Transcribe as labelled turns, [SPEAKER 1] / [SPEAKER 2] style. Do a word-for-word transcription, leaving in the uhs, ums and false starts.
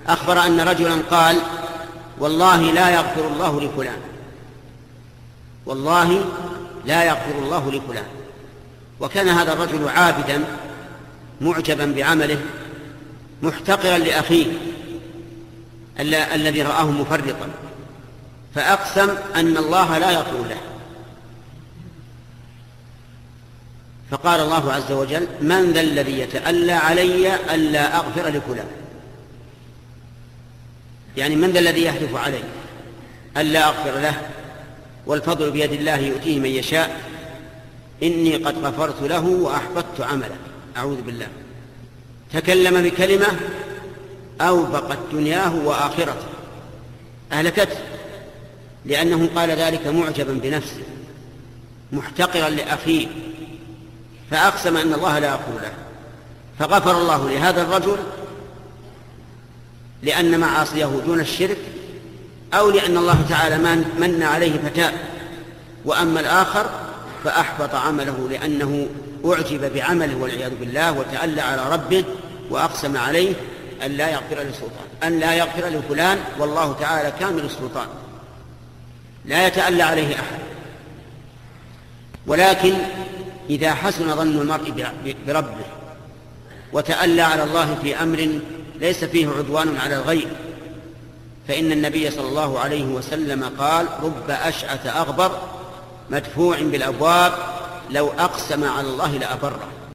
[SPEAKER 1] أخبر أن رجلا قال والله لا يغفر الله لفلان، والله لا يغفر الله لفلان. وكان هذا الرجل عابدا معجبا بعمله محتقرا لأخيه الذي رآه مفرطا، فأقسم أن الله لا يغفر له. فقال الله عز وجل من ذا الذي يتألى علي ألا أغفر لفلان، يعني من ذا الذي يحلف علي ألا أغفر له والفضل بيد الله يؤتيه من يشاء، إني قد غفرت له وأحبطت عمله. أعوذ بالله. تكلم بكلمة أوبقت دنياه وآخرته، أهلكته، لأنه قال ذلك معجبا بنفسه محتقرا لأخيه، فأقسم أن الله لا يغفر له. فغفر الله لهذا الرجل لأن معاصيه دون الشرك، أو لأن الله تعالى من عليه فتاب. وأما الآخر فأحبط عمله لأنه أعجب بعمله والعياذ بالله وتألى على ربه وأقسم عليه أن لا يغفر لسلطان أن لا يغفر لفلان، والله تعالى كامل السلطان لا يتألى عليه أحد. ولكن إذا حسن ظن المرء بربه وتألى على الله في أمر ليس فيه عدوان على الغير، فإن النبي صلى الله عليه وسلم قال رب أشعث أغبر مدفوع بالأبواب لو أقسم على الله لأبره.